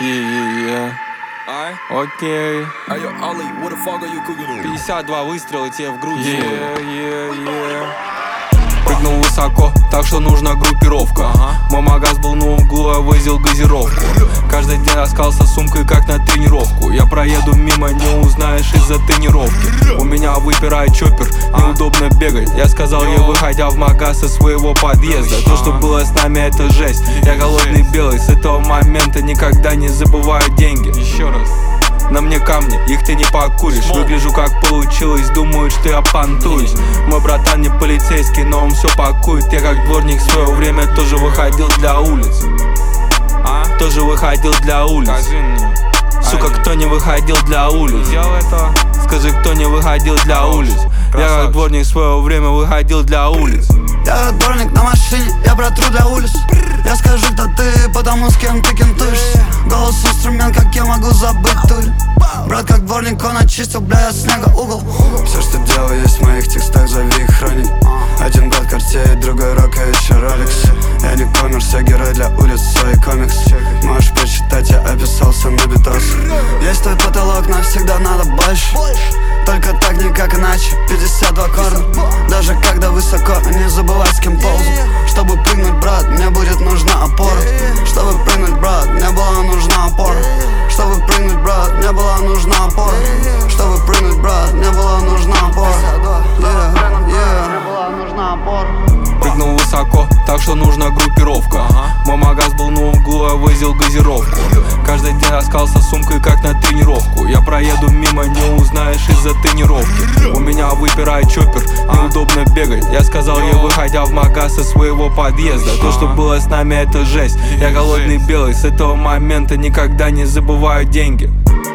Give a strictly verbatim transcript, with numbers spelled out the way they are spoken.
Yeah, yeah. Окей. пятьдесят два выстрела тебе в грудь. Yeah, yeah, yeah. Прыгнул высоко, так что нужна группировка. Ага. Мой магаз был на углу, я возил газировку. Каждый день таскался сумкой, как на тренировку. Я проеду мимо, не узнаешь из-за тренировки. У меня выпирает чоппер, неудобно бегать. Я сказал ей, выходя в магаз из своего подъезда: то, что было с нами, это жесть. Я голодный белый, с этого момента никогда не забываю деньги. Еще раз. На мне камни, их ты не покуришь. Выгляжу как получилось, думают, что я понтуюсь. Мой братан не полицейский, но он все пакует. Я как дворник в свое время тоже выходил для улиц. А? Тоже выходил для улиц. Скажи мне. Сука, кто не выходил для улиц? Делал это? Скажи, кто не выходил для улиц? Я как дворник в свое время выходил для улиц. Я как дворник на машине, я протру для улиц. Я скажу, кто ты, потому с кем ты кентуешься. Голос инструмент, как я могу забыть тур. Брат как дворник, он очистил, бля, я снега угол. Все, что делаю, есть в моих текстах, зови их хроник. Один брат Cartier, другой Рок, а еще Rolex. Я не коммерс, я герой для улиц, свой комикс. Можешь прочитать, я описался на битос. Есть твой потолок, навсегда надо больше. Только так, никак иначе, пятьдесят два корна. Даже когда высоко, не забывай, с кем ползу. Чтобы прыгнуть, брат, мне будет нужна опора. Чтобы прыгнуть, брат, мне была нужна опора. Чтобы прыгнуть, брат, мне была нужна опора. Чтобы прыгнуть, брат, мне была нужна опора. Yeah, yeah. Мне была нужна опора. Прыгнул высоко, так что нужна группировка. Ага. Мой магаз был на углу, я возил газировку. Каждый день таскался сумкой, как на тренировку. Я проеду мимо, не узнаешь из-за тренировки. У меня выпирает чоппер, неудобно бегать. Я сказал ей, выходя в магаз из своего подъезда: то, что было с нами, это жесть. Я голодный белый, с этого момента никогда не забываю деньги.